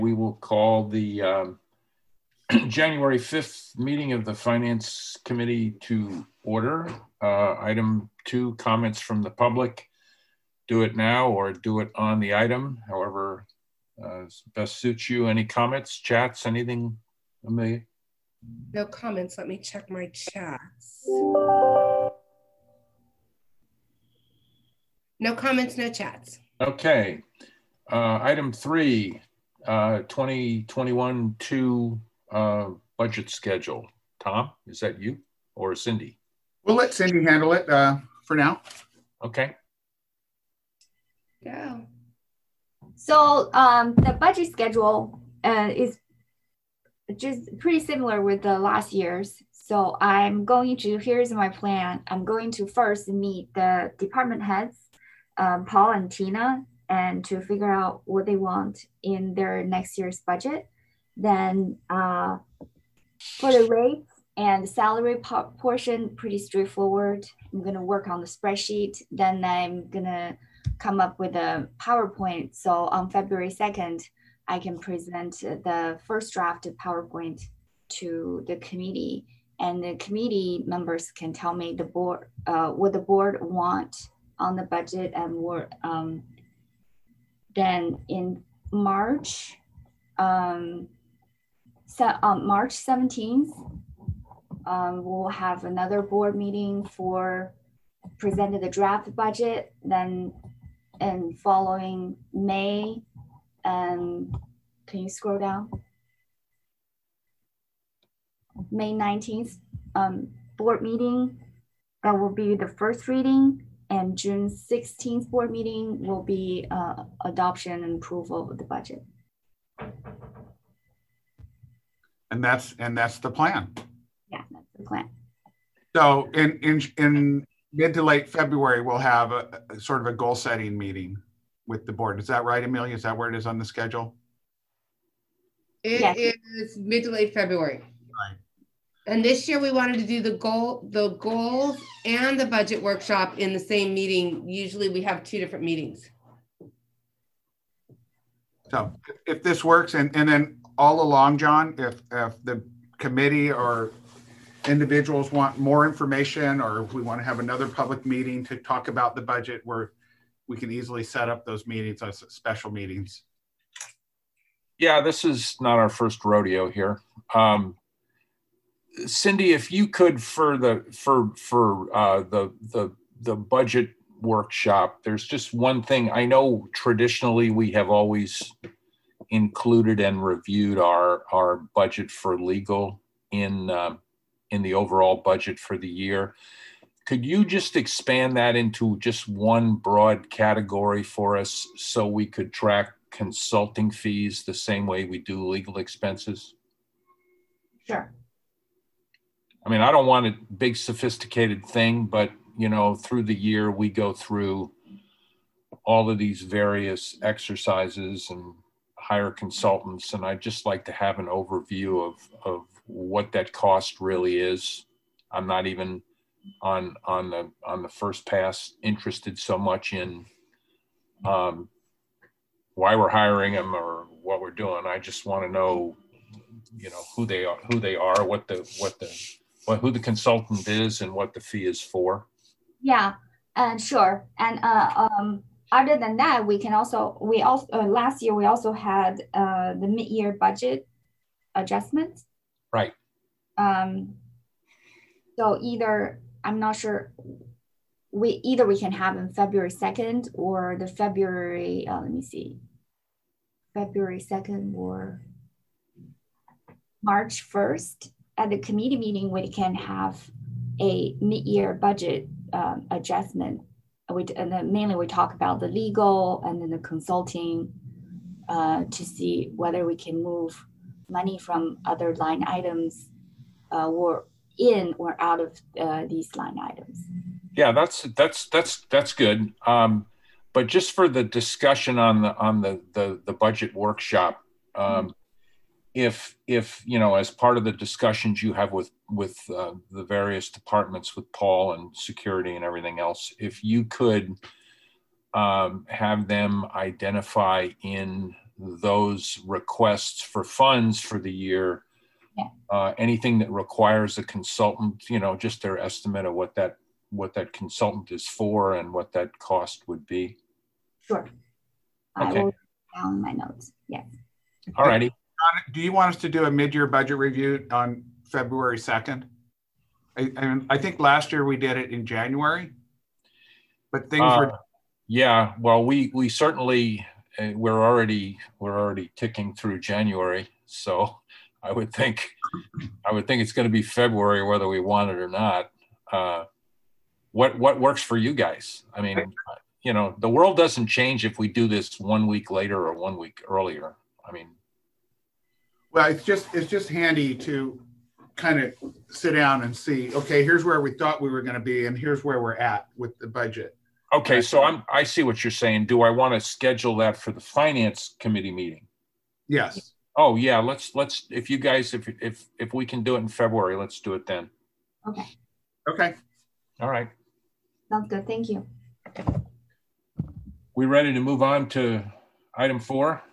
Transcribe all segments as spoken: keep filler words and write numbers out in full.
We will call the um, January fifth meeting of the Finance Committee to order. Uh, item two, comments from the public. Do it now or do it on the item, however uh, best suits you. Any comments, chats, anything, Amelia? No comments. Let me check my chats. No comments, no chats. Okay. Uh, item three, uh, twenty twenty-one two uh, budget schedule. Tom, is that you or Cindy? We'll let Cindy handle it uh, for now. Okay. Go. So um, the budget schedule uh, is just pretty similar with the last year's. So I'm going to, here's my plan. I'm going to first meet the department heads, um, Paul and Tina, and to figure out what they want in their next year's budget. Then uh, for the rates and the salary portion, pretty straightforward. I'm gonna work on the spreadsheet. Then I'm gonna come up with a PowerPoint. So on February second, I can present the first draft of PowerPoint to the committee, and the committee members can tell me the board, uh, what the board want on the budget, and what, um, then in March, um, so on March seventeenth, um, we'll have another board meeting for presenting the draft budget. Then, and following May, and can you scroll down? May nineteenth, um, board meeting, that will be the first reading. And June sixteenth board meeting will be uh, adoption and approval of the budget. And that's and that's the plan. Yeah, that's the plan. So in in in mid to late February, we'll have a, a sort of a goal setting meeting with the board. Is that right, Amelia? Is that where it is on the schedule? It yes. is mid to late February. Right. And this year we wanted to do the goal, the goals and the budget workshop in the same meeting. Usually we have two different meetings. So if this works, and, and then all along, John, if, if the committee or individuals want more information, or if we want to have another public meeting to talk about the budget, where we can easily set up those meetings as special meetings. Yeah, this is not our first rodeo here. Um, Cindy, if you could, for the for for uh, the the the budget workshop, there's just one thing. I know traditionally we have always included and reviewed our our budget for legal in uh, in the overall budget for the year. Could you just expand that into just one broad category for us, so we could track consulting fees the same way we do legal expenses? Sure. I mean, I don't want a big sophisticated thing, but, you know, through the year, we go through all of these various exercises and hire consultants. And I'd just like to have an overview of, of what that cost really is. I'm not even on, on the, on the first pass interested so much in um, why we're hiring them or what we're doing. I just want to know, you know, who they are, who they are, what the, what the, What, who the consultant is and what the fee is for. Yeah, and uh, sure. And uh, um, other than that, we can also, we also, uh, last year, we also had uh, the mid-year budget adjustments. Right. Um, so either, I'm not sure, we either we can have in February second or the February, uh, let me see, February second or March first. At the committee meeting, we can have a mid-year budget um, adjustment. We, and then mainly we talk about the legal and then the consulting uh, to see whether we can move money from other line items uh, or in or out of uh, these line items. Yeah, that's that's that's that's good. Um, but just for the discussion on the on the the, the budget workshop. Um, mm-hmm. If, if you know, as part of the discussions you have with with uh, the various departments, with Paul and security and everything else, if you could um, have them identify in those requests for funds for the year. Yeah. Uh, anything that requires a consultant, you know, just their estimate of what that what that consultant is for and what that cost would be. Sure. I Okay. will write down my notes. Yes. All righty. Do you want us to do a mid-year budget review on February second? I, I, I think last year we did it in January, but things Uh, were. yeah, well, we we certainly uh, we're already we're already ticking through January, so I would think I would think it's going to be February whether we want it or not. Uh, what what works for you guys? I mean, you know, the world doesn't change if we do this one week later or one week earlier. I mean, Well, it's just it's just handy to kind of sit down and see, okay, here's where we thought we were going to be, and here's where we're at with the budget. okay, so I'm I see what you're saying. Do I want to schedule that for the finance committee meeting? Yes. Oh yeah, let's let's if you guys if if if we can do it in February, let's do it then. Okay. Okay. All right. Sounds good. Thank you. We ready to move on to item four?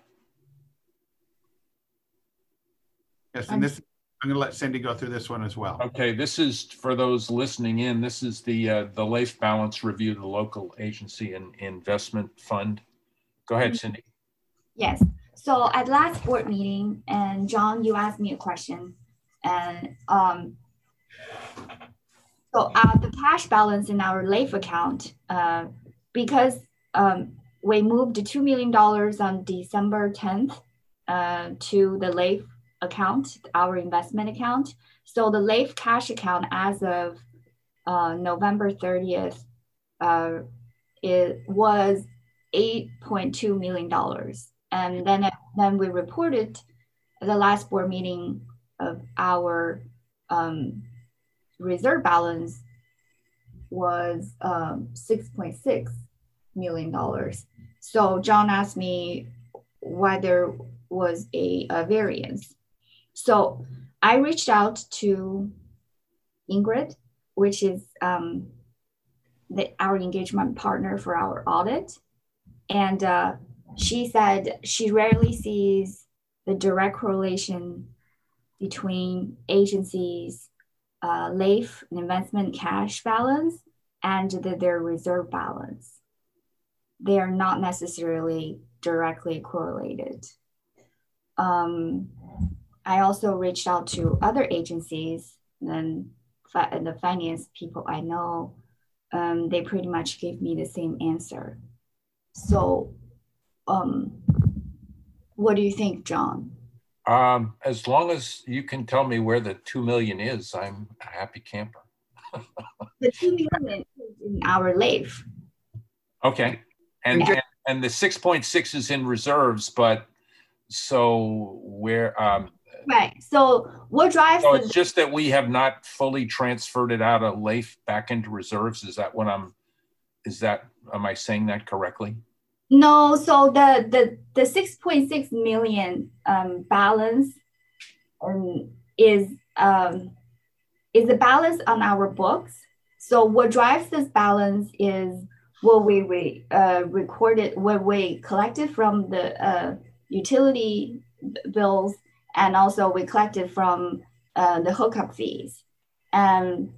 Yes, and this I'm going to let Cindy go through this one as well. Okay, this is for those listening in. This is the uh, the LAIF balance review, the local agency and investment fund. Go ahead, Cindy. Yes. So at last board meeting, and John, you asked me a question, and um, so uh, the cash balance in our LAIF account, uh, because um, we moved two million dollars on December tenth uh, to the LAIF account, our investment account. So the LAIF cash account as of uh, November thirtieth, uh, it was eight point two million dollars. And then, then we reported at the last board meeting of our um, reserve balance was um, six point six million dollars. So John asked me why there was a, a variance. So I reached out to Ingrid, which is um, the, our engagement partner for our audit. And uh, she said she rarely sees the direct correlation between agencies' uh, LAIF investment cash balance and the, their reserve balance. They are not necessarily directly correlated. Um, I also reached out to other agencies and fi- the finance people I know. Um, they pretty much gave me the same answer. So, um, what do you think, John? Um, as long as you can tell me where the two million is, I'm a happy camper. The two million is in our LAIF. Okay, and and, and the six point six is in reserves, but so where? Um, right. So what drives? So the, it's just that we have not fully transferred it out of LAIF back into reserves. Is that what I'm? Is that am I saying that correctly? No, so the the the six point six million um, balance um, is um, is the balance on our books. So what drives this balance is what we we uh, recorded, what we collected from the uh, utility bills, and also we collected from uh, the hookup fees, and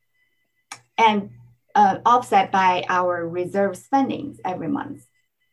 and uh, offset by our reserve spendings every month.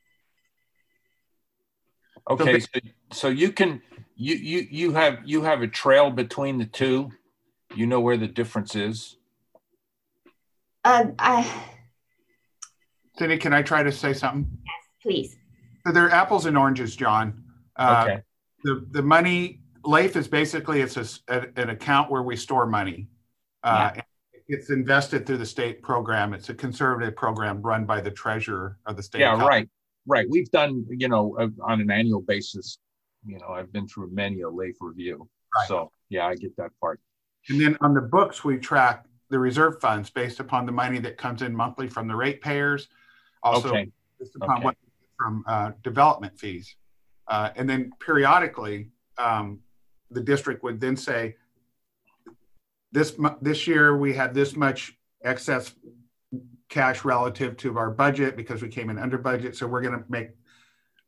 Okay, so, so you can you you you have you have a trail between the two. You know where the difference is. Uh, I. Cindy, can I try to say something? Yes, please. So they're apples and oranges, John. Uh, Okay. The the money LAIF is basically it's a, a, an account where we store money. Uh, Yeah. It's invested through the state program. It's a conservative program run by the treasurer of the state. Yeah, of California. right, right. We've done, you know, uh, on an annual basis, you know, I've been through many a LAIF review. Right. So yeah, I get that part. And then on the books, we track the reserve funds based upon the money that comes in monthly from the ratepayers, also Okay. based upon Okay. what from uh, development fees. Uh, and then periodically, um, the district would then say, this, mu- this year we had this much excess cash relative to our budget because we came in under budget. So we're going to make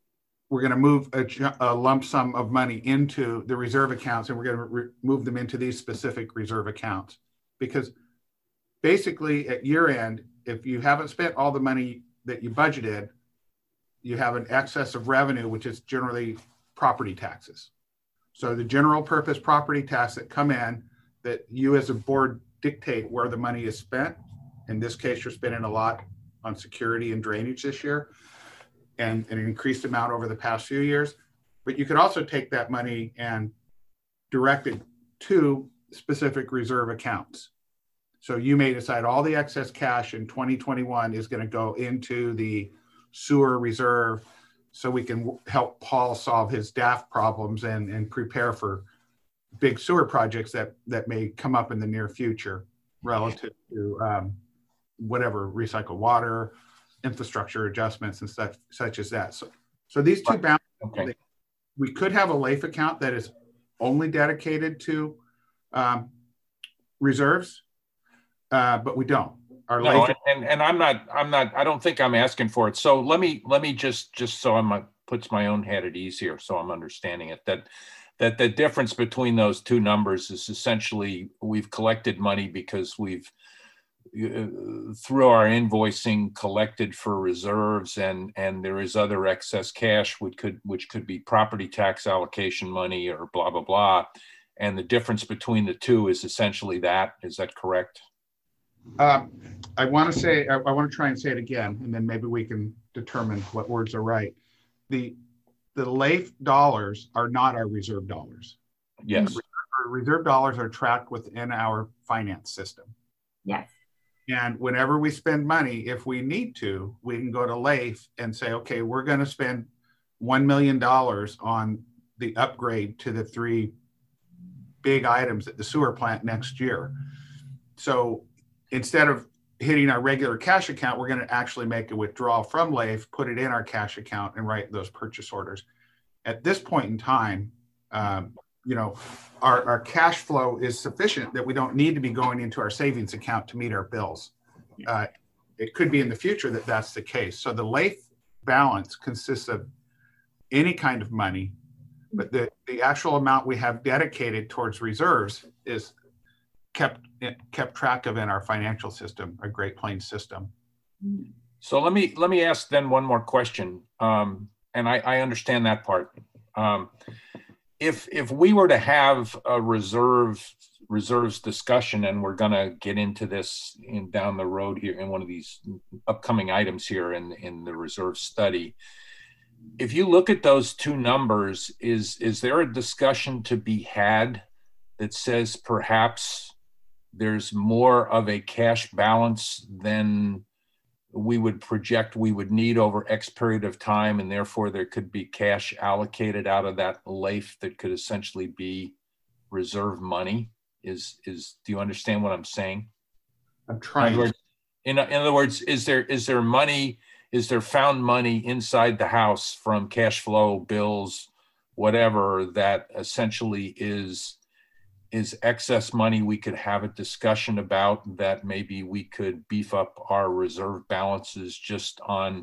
we're going to move a, a lump sum of money into the reserve accounts, and we're going to re- move them into these specific reserve accounts. Because basically at year end, if you haven't spent all the money that you budgeted, you have an excess of revenue, which is generally property taxes. So the general purpose property tax that come in, that you as a board dictate where the money is spent. In this case, you're spending a lot on security and drainage this year, and an increased amount over the past few years. But you could also take that money and direct it to specific reserve accounts. So you may decide all the excess cash in twenty twenty-one is going to go into the sewer reserve, so we can help Paul solve his D A F problems and, and prepare for big sewer projects that, that may come up in the near future relative to um, whatever, recycled water, infrastructure adjustments and such, such as that. So, so these two balances, Okay. we could have a LAIF account that is only dedicated to um, reserves, uh, but we don't. Our No, LAIF and, and I'm not, I'm not, I don't think I'm asking for it. So let me, let me just, just so I'm, puts my own head at ease here, so I'm understanding it, that, that the difference between those two numbers is essentially we've collected money because we've, uh, through our invoicing, collected for reserves, and, and there is other excess cash, which could, which could be property tax allocation money or blah, blah, blah. And the difference between the two is essentially that. Is that correct? Um, I want to say, I, I want to try and say it again, and then maybe we can determine what words are right. The the LAIF dollars are not our reserve dollars. Yes. Our reserve dollars are tracked within our finance system. Yes. And whenever we spend money, if we need to, we can go to LAIF and say, okay, we're going to spend one million dollars on the upgrade to the three big items at the sewer plant next year. So instead of hitting our regular cash account, we're going to actually make a withdrawal from LAIF, put it in our cash account, and write those purchase orders. At this point in time, um, you know, our, our cash flow is sufficient that we don't need to be going into our savings account to meet our bills. Uh, it could be in the future that that's the case. So the LAIF balance consists of any kind of money, but the, the actual amount we have dedicated towards reserves is kept kept track of in our financial system, our Great Plains system. So let me let me ask then one more question, um, and I, I understand that part. Um, if if we were to have a reserve reserves discussion, and we're going to get into this in down the road here in one of these upcoming items here in in the reserve study, if you look at those two numbers, is is there a discussion to be had that says perhaps there's more of a cash balance than we would project we would need over X period of time, and therefore there could be cash allocated out of that LAIF that could essentially be reserve money? Is, is, do you understand what I'm saying? I'm trying. In other words, in, in other words, is there, is there money, is there found money inside the house from cash flow, bills, whatever, that essentially is is excess money we could have a discussion about, that maybe we could beef up our reserve balances just on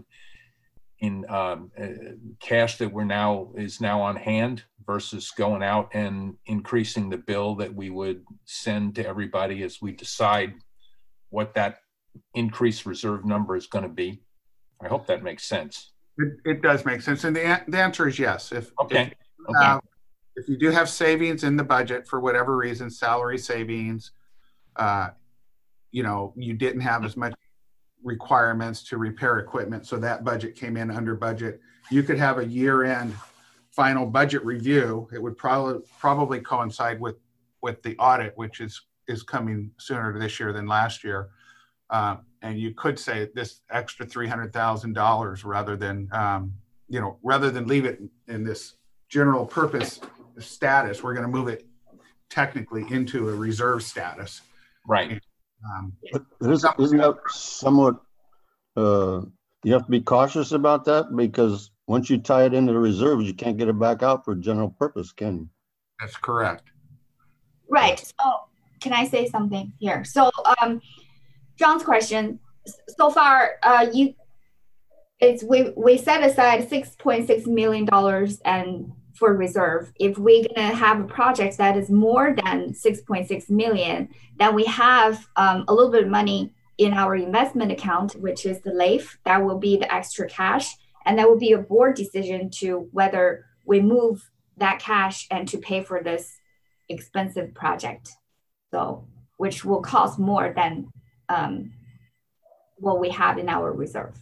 in um, uh, cash that we're now is now on hand versus going out and increasing the bill that we would send to everybody as we decide what that increased reserve number is going to be? I hope that makes sense. It, it does make sense. And the, the answer is yes. If, okay. If, okay. Uh, If you do have savings in the budget for whatever reason, salary savings, uh, you know, you didn't have as much requirements to repair equipment, so that budget came in under budget, you could have a year-end final budget review. It would probably probably coincide with with the audit, which is is coming sooner this year than last year. Uh, and you could say this extra three hundred thousand dollars rather than, um, you know, rather than leave it in this general purpose status, we're going to move it technically into a reserve status. Right. Um, but isn't, isn't that somewhat, uh, you have to be cautious about that, because once you tie it into the reserves, you can't get it back out for general purpose, can you? That's correct. Right. So can I say something here? So um, John's question, so far, uh, you it's we we set aside six point six million dollars and for reserve. If we're gonna have a project that is more than six point six million, then we have um, a little bit of money in our investment account, which is the L A I F. That will be the extra cash, and that will be a board decision to whether we move that cash and to pay for this expensive project. So, which will cost more than um, what we have in our reserve.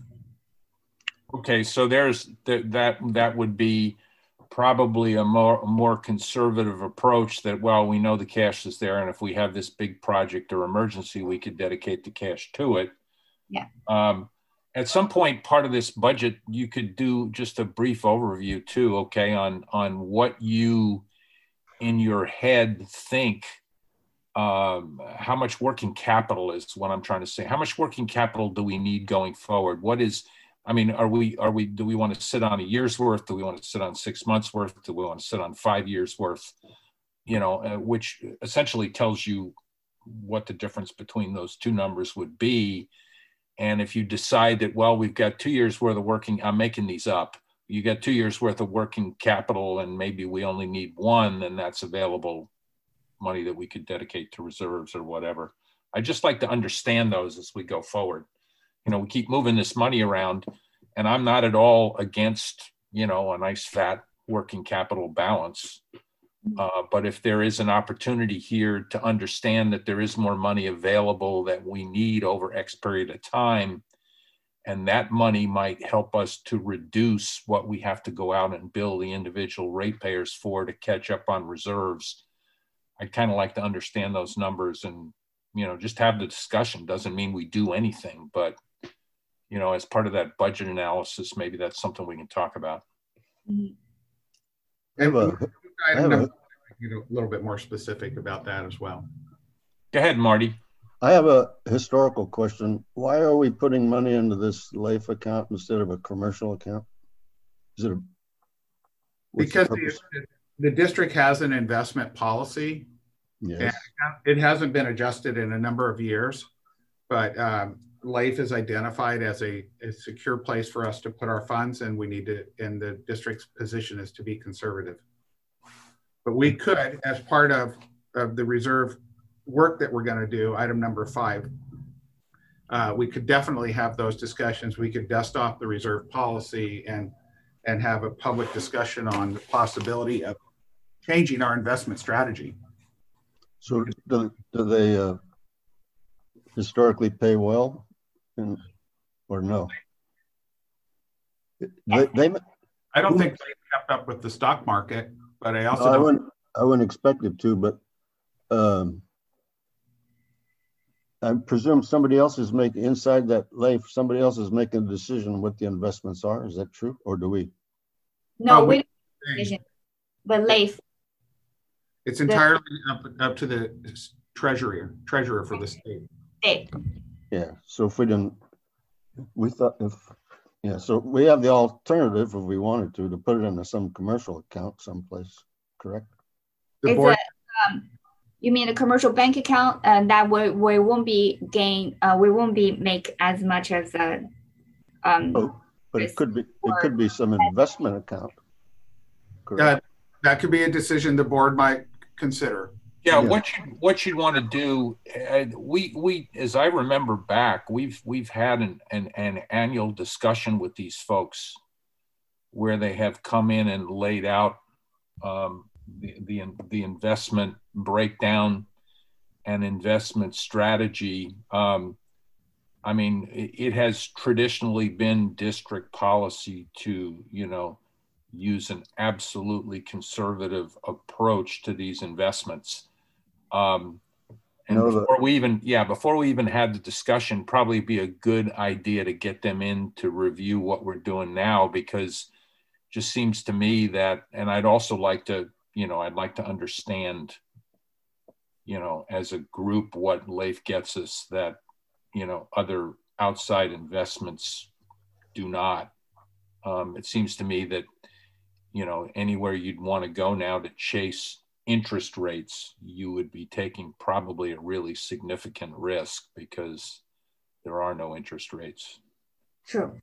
Okay, so there's th that that would be probably a more a more conservative approach that, well, we know the cash is there, and if we have this big project or emergency, we could dedicate the cash to it. Yeah. Um, at some point, part of this budget, you could do just a brief overview too, okay, on on what you in your head think. Um, how much working capital is what I'm trying to say. How much working capital do we need going forward? What is, I mean, are we, are we, do we want to sit on a year's worth? Do we want to sit on six months worth? Do we want to sit on five years worth? You know, uh, which essentially tells you what the difference between those two numbers would be. And if you decide that, well, we've got two years worth of working, I'm making these up. You got two years worth of working capital and maybe we only need one, then that's available money that we could dedicate to reserves or whatever. I just like to understand those as we go forward. You know, we keep moving this money around, and I'm not at all against, you know, a nice fat working capital balance. Uh, but if there is an opportunity here to understand that there is more money available that we need over X period of time, and that money might help us to reduce what we have to go out and bill the individual ratepayers for to catch up on reserves, I'd kind of like to understand those numbers and, you know, just have the discussion. Doesn't mean we do anything, but, you know, as part of that budget analysis, maybe that's something we can talk about. And have a- I have a- you know, a little bit more specific about that as well. Go ahead, Marty. I have a historical question. Why are we putting money into this L A I F account instead of a commercial account? Is it a, what's the Because purpose? the, the district has an investment policy. Yes. It hasn't been adjusted in a number of years, but um, L A I F is identified as a, a secure place for us to put our funds, and we need to, and the district's position is to be conservative. But we could, as part of, of the reserve work that we're going to do, item number five, uh, we could definitely have those discussions. We could dust off the reserve policy and, and have a public discussion on the possibility of changing our investment strategy. So do, do they uh, historically pay well, and, or no? They, they, I don't think they kept up with the stock market, but I also I don't. wouldn't, I wouldn't expect it to, but um, I presume somebody else is making, inside that L A I F, somebody else is making a decision what the investments are. Is that true? Or do we? No, Oh, we we- don't have vision, but L A I F. It's entirely up, up to the treasurer, treasurer for the state. state. Yeah, so if we didn't, we thought if, yeah, so we have the alternative if we wanted to, to put it into some commercial account someplace, correct? The It's board, a, um, you mean a commercial bank account, and that we, we won't be gain, uh, we won't be make as much as a, um, Oh, but it could be, it could be some investment account. uh, Correct. that could be a decision the board might consider. Yeah, Yeah. what you what you'd want to do, uh, we we as I remember back, we've we've had an, an an annual discussion with these folks where they have come in and laid out um, the the the investment breakdown and investment strategy. Um, I mean, it, it has traditionally been district policy to, you know, use an absolutely conservative approach to these investments. Um, and No, the- before we even, yeah, before we even had the discussion, probably be a good idea to get them in to review what we're doing now, because it just seems to me that, and I'd also like to, you know, I'd like to understand, you know, as a group, what L A I F gets us that, you know, other outside investments do not. Um, it seems to me that, you know, anywhere you'd want to go now to chase interest rates, you would be taking probably a really significant risk because there are no interest rates. True.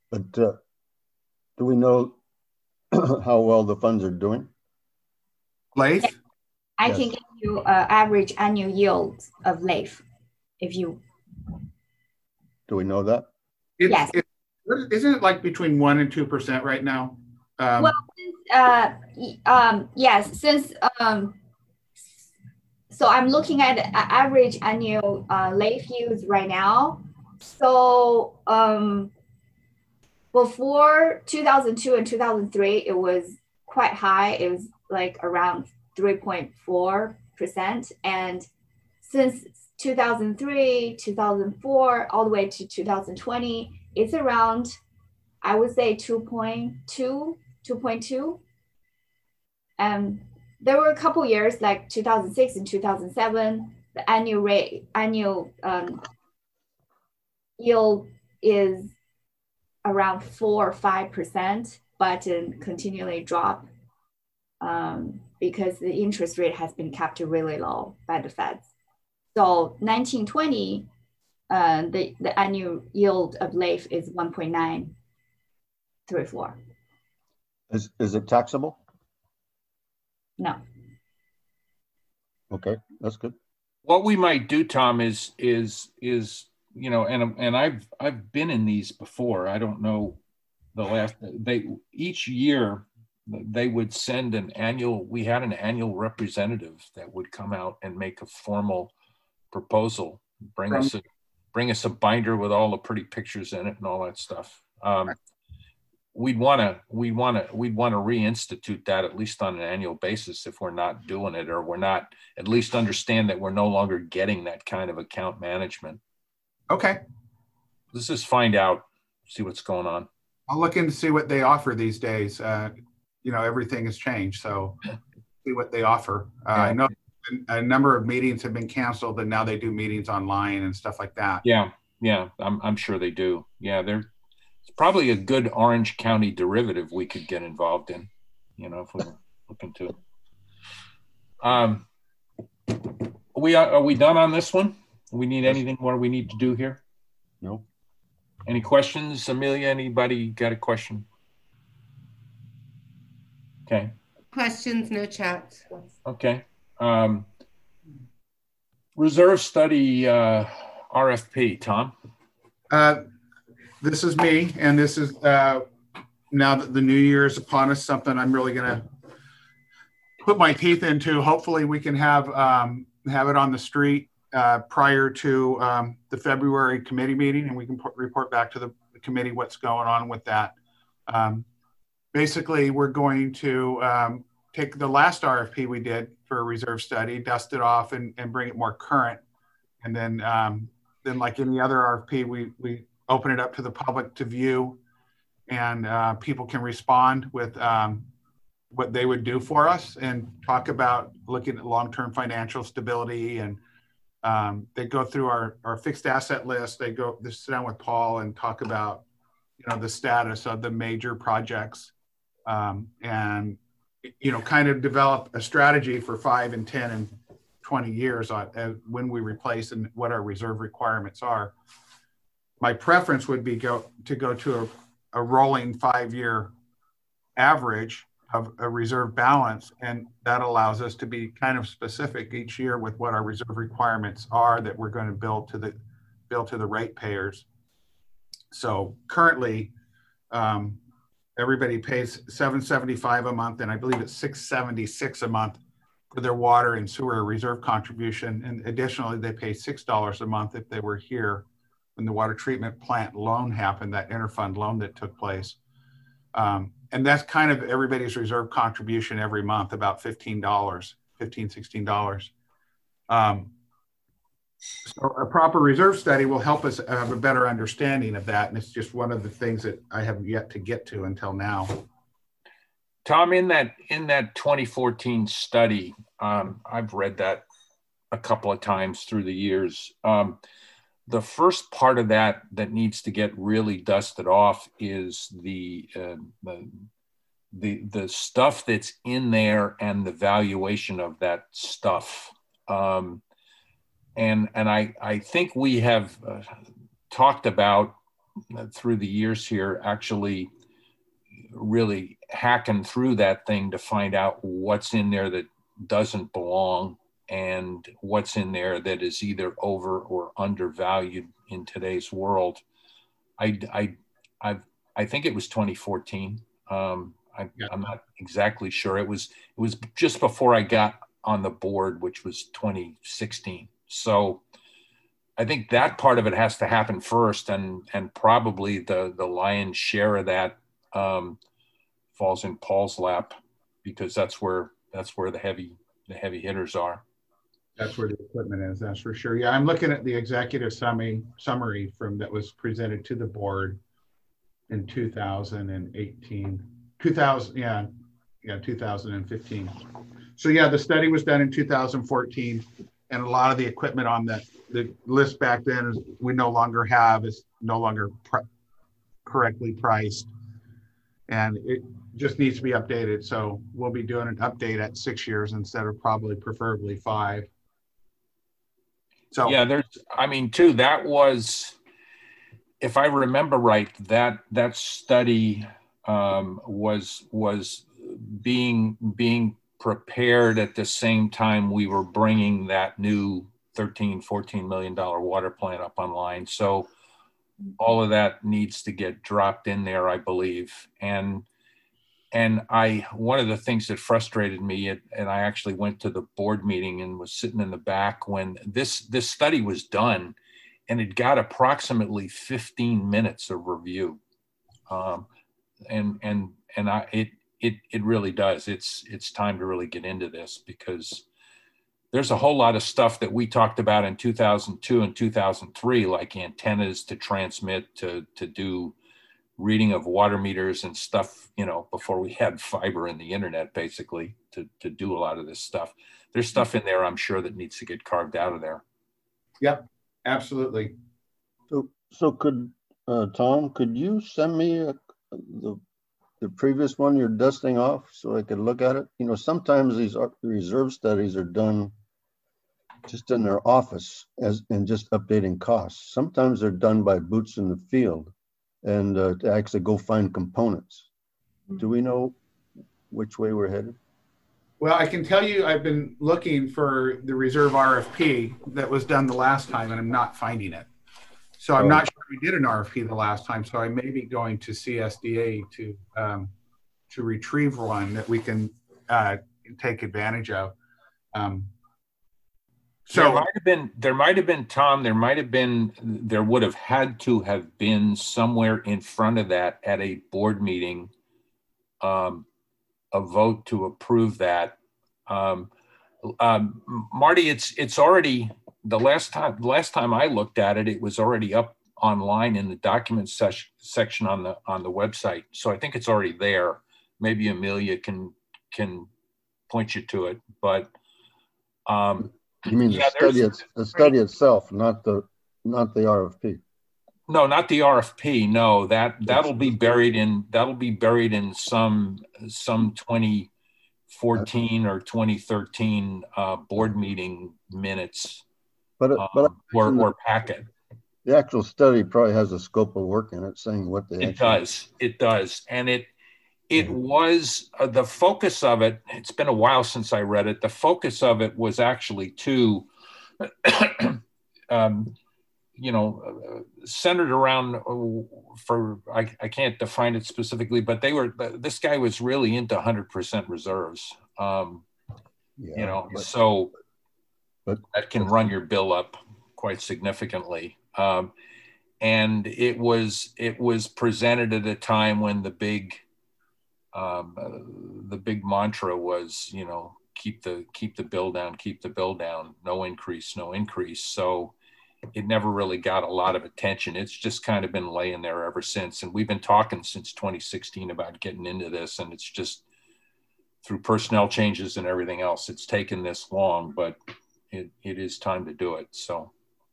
But uh, do we know how well the funds are doing? Leif? I Yes. can give you uh, average annual yield of Leif if you, Do we know that? It's, Yes. it, isn't it like between one and two percent right now? Um, well, uh, y- um, yes, since, um, so I'm looking at a- average annual uh, Leif yields right now. So um, before two thousand two and two thousand three, it was quite high. It was like around three point four percent. And since two thousand three, two thousand four, all the way to two thousand twenty, it's around, I would say two point two, two point two. Um, there were a couple years like two thousand six and two thousand seven, the annual rate, annual um, yield is around four or five percent, but it continually drop um, because the interest rate has been kept really low by the Feds. So nineteen twenty, uh, the, the annual yield of Leif is one point nine three four. Is, is it taxable? No. Okay, that's good. What we might do, Tom, is is is you know, and and I've I've been in these before. I don't know the last. They each year they would send an annual. We had an annual representative that would come out and make a formal proposal. Bring From- us a bring us a binder with all the pretty pictures in it and all that stuff. Um, we'd want to we want to we'd want to reinstitute that at least on an annual basis if we're not doing it, or we're not at least understand that we're no longer getting that kind of account management. Okay, Let's just find out, see what's going on. I'll look in to see what they offer these days. Uh, you know, everything has changed, so see what they offer. Uh, I know a number of meetings have been canceled, and now they do meetings online and stuff like that. Yeah, yeah, I'm I'm sure they do. Yeah, they're it's probably a good Orange County derivative we could get involved in, you know, if we were looking to. Um, are we are we done on this one? Do we need anything more we need to do here? No. Any questions, Amelia? Anybody got a question? Okay. Questions, no chats. Okay. Um, reserve study uh, R F P, Tom. Uh, this is me, and this is uh, now that the new year is upon us, something I'm really going to put my teeth into. Hopefully, we can have um, have it on the street uh, prior to um, the February committee meeting, and we can put, report back to the committee what's going on with that. Um, basically, we're going to um, take the last R F P we did for a reserve study, dust it off, and, and bring it more current, and then um, then like any other R F P, we we open it up to the public to view, and uh, people can respond with um, what they would do for us and talk about looking at long-term financial stability. And um, they go through our, our fixed asset list. They go they sit down with Paul and talk about, you know, the status of the major projects um, and, you know, kind of develop a strategy for five and ten and twenty years on uh, when we replace and what our reserve requirements are. My preference would be go to go to a, a rolling five-year average of a reserve balance, and that allows us to be kind of specific each year with what our reserve requirements are that we're going to build to the bill to the ratepayers. So currently, um, everybody pays seven seventy-five a month, and I believe it's six seventy-six a month for their water and sewer reserve contribution. And additionally, they pay six dollars a month if they were here when the water treatment plant loan happened, that interfund loan that took place. Um, and that's kind of everybody's reserve contribution every month, about fifteen dollars, fifteen, sixteen dollars. Um, so a proper reserve study will help us have a better understanding of that. And it's just one of the things that I have yet to get to until now. Tom, in that in that twenty fourteen study, um, I've read that a couple of times through the years. Um, the first part of that that needs to get really dusted off is the, uh, the the the stuff that's in there and the valuation of that stuff. Um, and and I I think we have uh, talked about through the years here, actually really hacking through that thing to find out what's in there that doesn't belong and what's in there that is either over or undervalued in today's world. I, I, I've, I think it was twenty fourteen. Um, I, Yeah. I'm not exactly sure. It was, it was just before I got on the board, which was twenty sixteen. So I think that part of it has to happen first, and and probably the the lion's share of that um, falls in Paul's lap, because that's where that's where the heavy the heavy hitters are. That's where the equipment is, that's for sure. Yeah, I'm looking at the executive summary summary from that was presented to the board in two thousand eighteen, two thousand, yeah, yeah, two thousand fifteen. So yeah, the study was done in two thousand fourteen, and a lot of the equipment on the the list back then is we no longer have, is no longer pr correctly priced, and it just needs to be updated. So we'll be doing an update at six years instead of probably preferably five. So yeah, there's, I mean, too, that was, if I remember right, that that study um, was was being being prepared at the same time we were bringing that new thirteen, fourteen million dollar water plant up online. So all of that needs to get dropped in there, I believe. And And I, one of the things that frustrated me, and I actually went to the board meeting and was sitting in the back when this, this study was done, and it got approximately fifteen minutes of review. Um, and, and, and I, it, it, it really does. It's, it's time to really get into this, because there's a whole lot of stuff that we talked about in two thousand two and two thousand three, like antennas to transmit, to, to do reading of water meters and stuff, you know, before we had fiber and the internet, basically, to, to do a lot of this stuff. There's stuff in there, I'm sure, that needs to get carved out of there. Yep, absolutely. So, so could, uh, Tom, could you send me a, the, the previous one you're dusting off so I could look at it? You know, sometimes these reserve studies are done just in their office as and just updating costs. Sometimes they're done by boots in the field, and uh, to actually go find components. Do we know which way we're headed? Well, I can tell you I've been looking for the reserve R F P that was done the last time, and I'm not finding it. So I'm Oh. not sure we did an R F P the last time, so I may be going to C S D A to um, to retrieve one that we can uh, take advantage of. Um, So there so might have been, there might have been, Tom, there might have been, there would have had to have been somewhere in front of that at a board meeting, um, a vote to approve that. Um, um, Marty, it's it's already, the last time, the last time I looked at it, it was already up online in the documents section section on the on the website. So I think it's already there. Maybe Amelia can can point you to it, but. Um, You mean Yeah, the study, there's- it's- the study itself, not the, not the R F P? No, not the R F P. No, that that'll be buried in that'll be buried in some some twenty fourteen or twenty thirteen uh, board meeting minutes But, it- um, but or or packet. the actual study probably has a scope of work in it saying what they It actually. does. It does, and it it was uh, the focus of it. It's been a while since I read it. The focus of it was actually to. um, you know, uh, centered around uh, for, I, I can't define it specifically, but they were, this guy was really into one hundred percent reserves, um, Yeah, you know, but- so but- that can run your bill up quite significantly. Um, and it was, it was presented at a time when the big, um, uh, the big mantra was, you know, keep the, keep the bill down, keep the bill down, no increase, no increase. So, it never really got a lot of attention. It's just kind of been laying there ever since. And we've been talking since twenty sixteen about getting into this. And it's just through personnel changes and everything else, it's taken this long, but it, it is time to do it. So.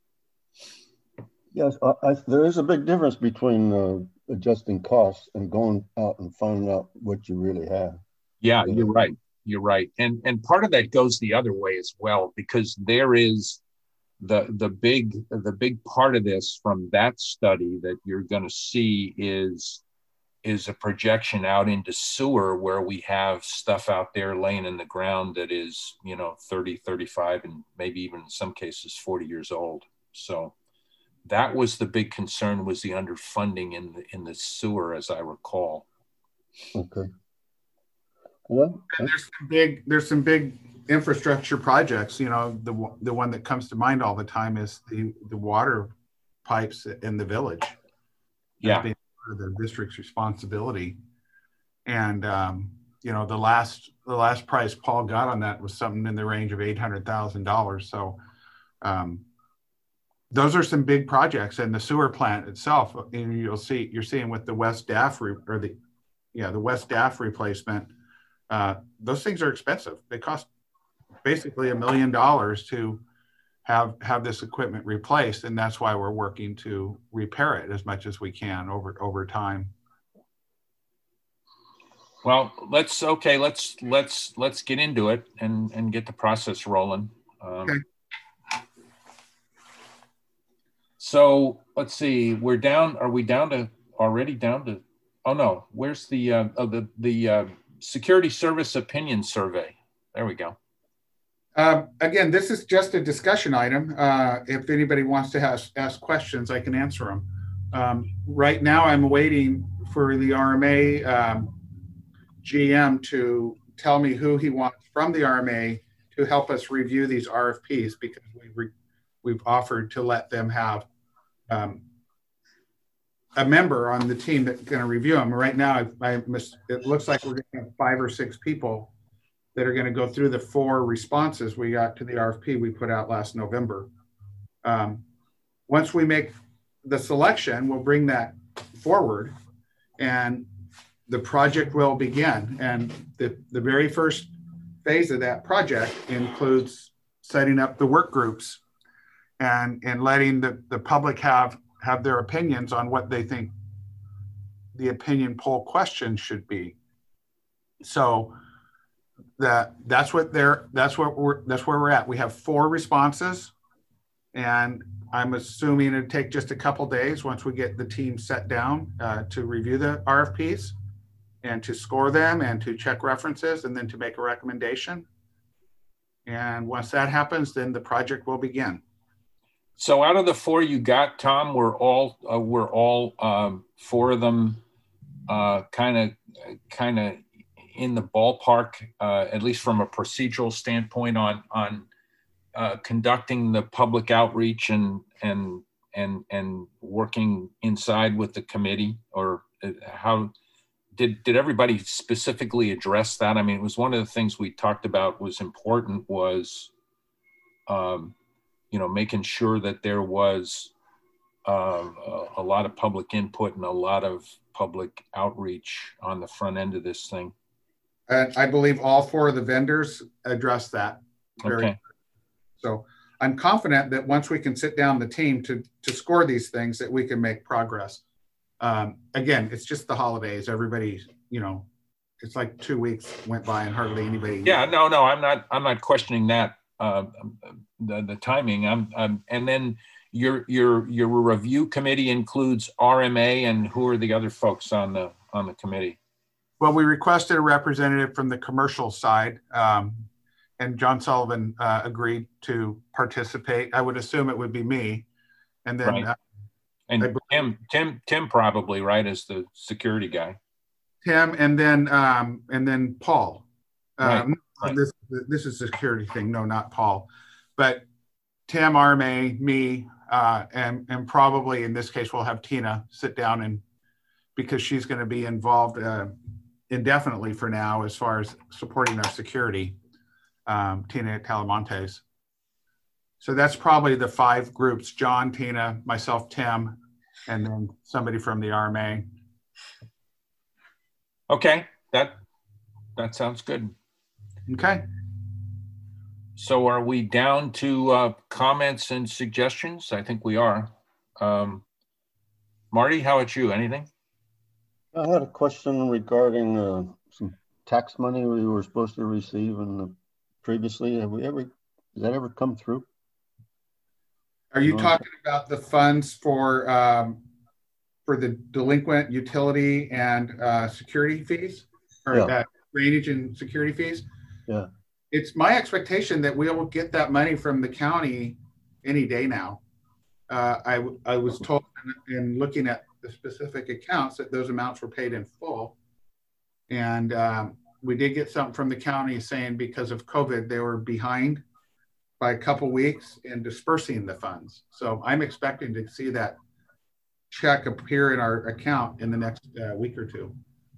Yes, I, I, there is a big difference between uh, adjusting costs and going out and finding out what you really have. Yeah, you're right. You're right. And, and part of that goes the other way as well, because there is, the the big the big part of this from that study that you're going to see is is a projection out into sewer, where we have stuff out there laying in the ground that is, you know, thirty, thirty-five, and maybe even in some cases forty years old. So that was the big concern, was the underfunding in the, in the sewer, as I recall. Okay. Well, And there's some big, there's some big infrastructure projects. You know, the the one that comes to mind all the time is the the water pipes in the village. Yeah. Being part of the district's responsibility. And um, you know, the last the last price Paul got on that was something in the range of eight hundred thousand dollars. So um, those are some big projects, and the sewer plant itself. And you'll see, you're seeing with the West Daff re, or the yeah the West Daff replacement. Uh, those things are expensive. They cost basically a million dollars to have have this equipment replaced, and that's why we're working to repair it as much as we can over over time. Well, let's okay. Let's let's let's get into it and and get the process rolling. Um, Okay. So let's see. We're down. Are we down to already down to? Oh no. Where's the uh, oh, the the uh, Security Service Opinion Survey? There we go. Uh, again, this is just a discussion item. Uh, if anybody wants to ask, ask questions, I can answer them. Um, right now, I'm waiting for the R M A um, G M to tell me who he wants from the R M A to help us review these R F Ps, because we've, re we've offered to let them have um, a member on the team that's going to review them. Right now, I, I must, it looks like we're going to have five or six people that are going to go through the four responses we got to the R F P we put out last November. Um, once we make the selection, we'll bring that forward and the project will begin. And the, the very first phase of that project includes setting up the work groups and, and letting the, the public have, have their opinions on what they think the opinion poll question should be. So that that's what they're that's what we're that's where we're at. We have four responses, and I'm assuming it'd take just a couple days once we get the team set down uh, to review the R F Ps and to score them and to check references and then to make a recommendation. And once that happens, then the project will begin. So out of the four you got, Tom, we're all uh, we're all um, four of them kind of kind of in the ballpark, uh, at least from a procedural standpoint, on on uh, conducting the public outreach and and and and working inside with the committee, or how did did everybody specifically address that? I mean, it was one of the things we talked about was important was, um, you know, making sure that there was uh, a, a lot of public input and a lot of public outreach on the front end of this thing. And I believe all four of the vendors address that. Very Okay. So I'm confident that once we can sit down the team to, to score these things, that we can make progress. Um, again, it's just the holidays. Everybody, you know, it's like two weeks went by and hardly anybody. Yeah, no, no, I'm not, I'm not questioning that, uh, the, the timing. I'm, I'm, and then your, your, your review committee includes R M A, and who are the other folks on the, on the committee? Well, we requested a representative from the commercial side, um, and John Sullivan uh, agreed to participate. I would assume it would be me. And then Right. uh, And Tim, Tim, Tim probably, right, as the security guy. Tim, and then um, and then Paul. Um, Right, right. This this is a security thing. No, not Paul, but Tim, R M A, me, uh, and and probably in this case we'll have Tina sit down, and because she's going to be involved uh, indefinitely for now as far as supporting our security. Um, Tina Talamontes. So that's probably the five groups: John, Tina, myself, Tim, and then somebody from the R M A. Okay, that that sounds good. Okay. So are we down to uh, comments and suggestions? I think we are. Um, Marty, how about you? Anything? I had a question regarding uh, some tax money we were supposed to receive in the previously. Have we ever, has that ever come through? Are you No. talking about the funds for, um, for the delinquent utility and, uh, security fees? Or, Yeah. uh, drainage and security fees? Yeah. It's my expectation that we will get that money from the county any day now. Uh, I, I was told in, in looking at the specific accounts that those amounts were paid in full. And, um, we did get something from the county saying because of COVID, they were behind by a couple weeks in dispersing the funds. So I'm expecting to see that check appear in our account in the next uh, week or two.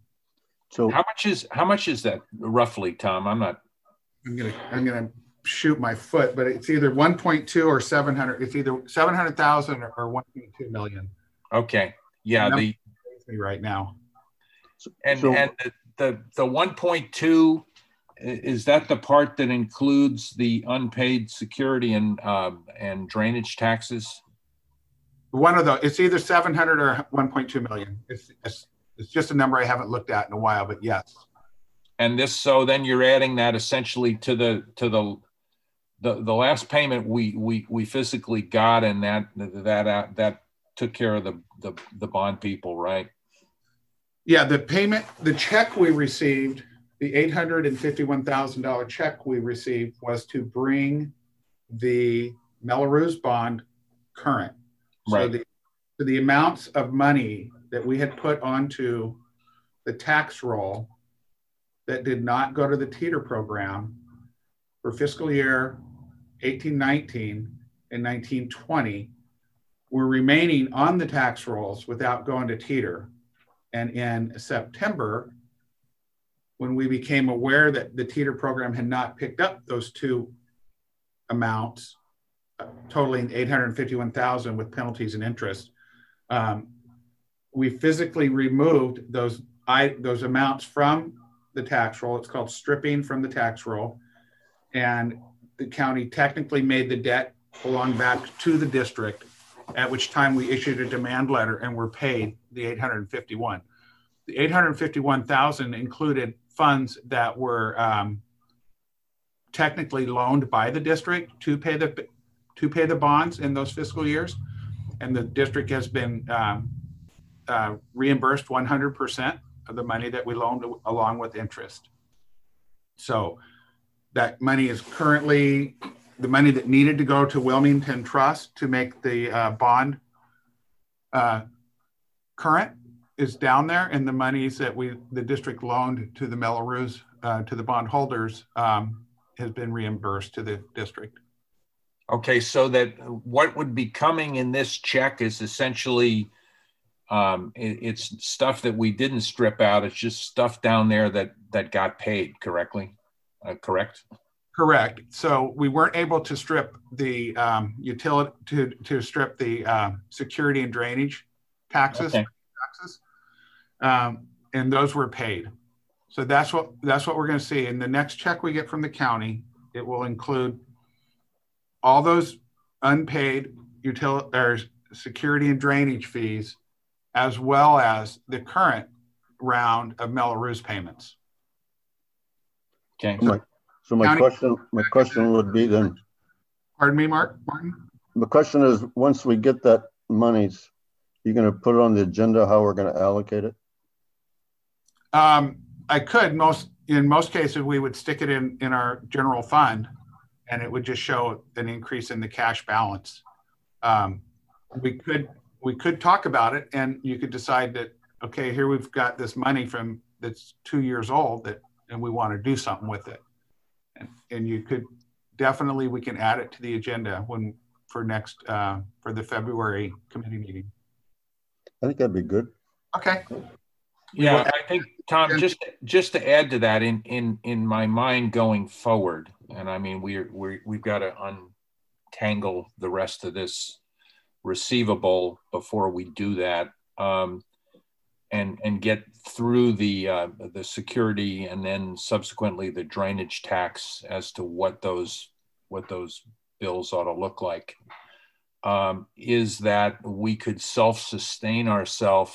So How much is how much is that roughly, Tom? I'm not. I'm gonna I'm gonna shoot my foot, but it's either one point two or seven hundred. It's either seven hundred thousand or one point two million. Okay. Yeah. And The right now. and so, and the the, the one point two, is that the part that includes the unpaid security and um, and drainage taxes? One of the it's either seven hundred or one point two million. It's, it's it's just a number I haven't looked at in a while, but yes. And this, so then you're adding that essentially to the to the the, the last payment we we we physically got, and that that uh, that took care of the, the the bond people, right? Yeah, the payment, the check we received, the eight hundred fifty-one thousand dollars check we received was to bring the Melrose bond current. So Right. the, so the amounts of money that we had put onto the tax roll that did not go to the teeter program for fiscal year eighteen nineteen and nineteen twenty were remaining on the tax rolls without going to teeter. And in September, when we became aware that the teeter program had not picked up those two amounts, uh, totaling eight hundred fifty-one thousand with penalties and interest, um, we physically removed those, I, those amounts from the tax roll. It's called stripping from the tax roll. And the county technically made the debt belong back to the district, at which time we issued a demand letter and were paid the eight hundred fifty-one. The eight hundred fifty-one thousand included funds that were um, technically loaned by the district to pay the to pay the bonds in those fiscal years, and the district has been um, uh, reimbursed one hundred percent of the money that we loaned along with interest. So that money is currently the money that needed to go to Wilmington Trust to make the uh, bond uh, current is down there, and the monies that we the district loaned to the Melrose uh, to the bond holders um, has been reimbursed to the district. Okay, so that what would be coming in this check is essentially um, it, it's stuff that we didn't strip out. It's just stuff down there that that got paid correctly. Uh, correct. Correct. So we weren't able to strip the um, utility to to strip the uh, security and drainage taxes. Okay. Taxes, um, and those were paid. So that's what that's what we're going to see in the next check we get from the county. It will include all those unpaid utility or security and drainage fees, as well as the current round of Melrose payments. Okay. my, so my County- question, my question would be then, Pardon me, Mark? Martin? the question is, once we get that monies, you're going to put it on the agenda, how we're going to allocate it? Um, I could. Most in most cases, we would stick it in in our general fund, and it would just show an increase in the cash balance. Um, we could we could talk about it, and you could decide that okay, here we've got this money from that's two years old that, and we want to do something with it, and and you could definitely we can add it to the agenda when for next uh, for the February committee meeting. I think that'd be good. Okay. Yeah, I think Tom, just just to add to that, in in in my mind going forward, and I mean we're we we've got to untangle the rest of this receivable before we do that, um, and and get through the uh, the security and then subsequently the drainage tax as to what those what those bills ought to look like. Um, is that we could self-sustain ourselves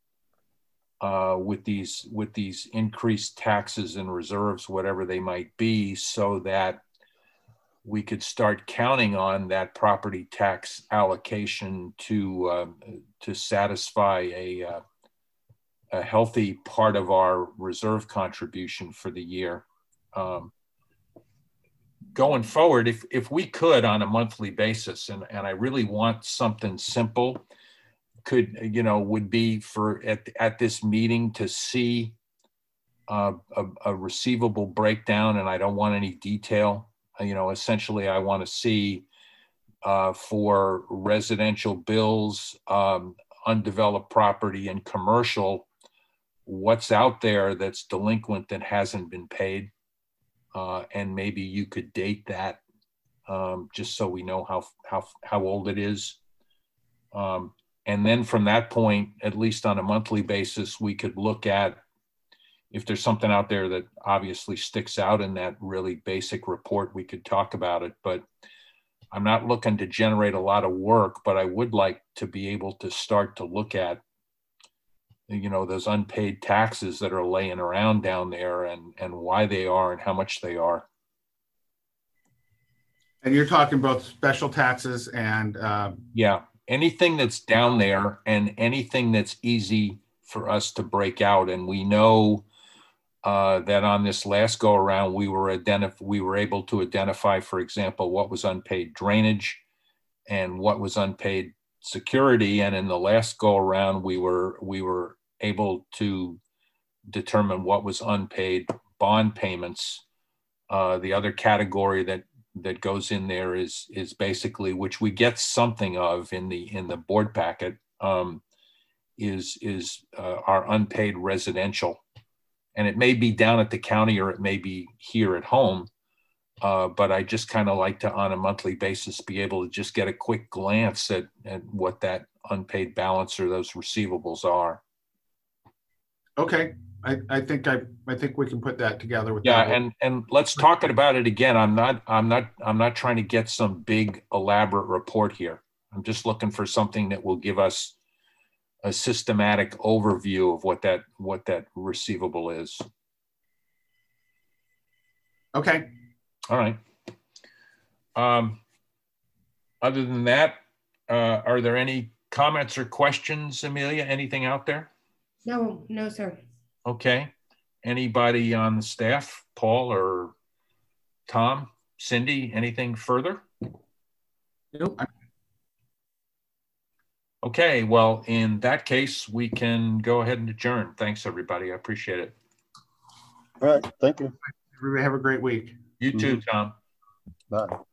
Uh, with these with these increased taxes and reserves, whatever they might be, so that we could start counting on that property tax allocation to uh, to satisfy a uh, a healthy part of our reserve contribution for the year. Um, going forward, if if we could on a monthly basis, and and I really want something simple, could you know would be for at at this meeting to see uh, a, a receivable breakdown, and I don't want any detail. You know, essentially, I want to see uh, for residential bills, um, undeveloped property, and commercial, what's out there that's delinquent that hasn't been paid. Uh, and maybe you could date that um, just so we know how, how, how old it is. Um, and then from that point, at least on a monthly basis, we could look at if there's something out there that obviously sticks out in that really basic report, we could talk about it. But I'm not looking to generate a lot of work, but I would like to be able to start to look at, you know, those unpaid taxes that are laying around down there, and, and why they are and how much they are. And you're talking both special taxes and uh... yeah, anything that's down there and anything that's easy for us to break out. And we know uh, that on this last go around, we were identif- we were able to identify, for example, what was unpaid drainage and what was unpaid security. And in the last go around, we were we were able to determine what was unpaid bond payments. Uh, the other category that that goes in there is is basically, which we get something of in the in the board packet, um, is is uh, our unpaid residential, and it may be down at the county or it may be here at home. Uh, but I just kind of like to, on a monthly basis, be able to just get a quick glance at, at what that unpaid balance or those receivables are. Okay, I, I think I I think we can put that together with yeah, that. and and let's talk about it again. I'm not I'm not I'm not trying to get some big elaborate report here. I'm just looking for something that will give us a systematic overview of what that what that receivable is. Okay. All right. Um, other than that, uh, are there any comments or questions, Amelia? Anything out there? No, no, sir. Okay. Anybody on the staff, Paul or Tom, Cindy, anything further? Nope. Okay. Well, in that case, we can go ahead and adjourn. Thanks, everybody. I appreciate it. All right. Thank you. Everybody have a great week. You too, Tom. Bye.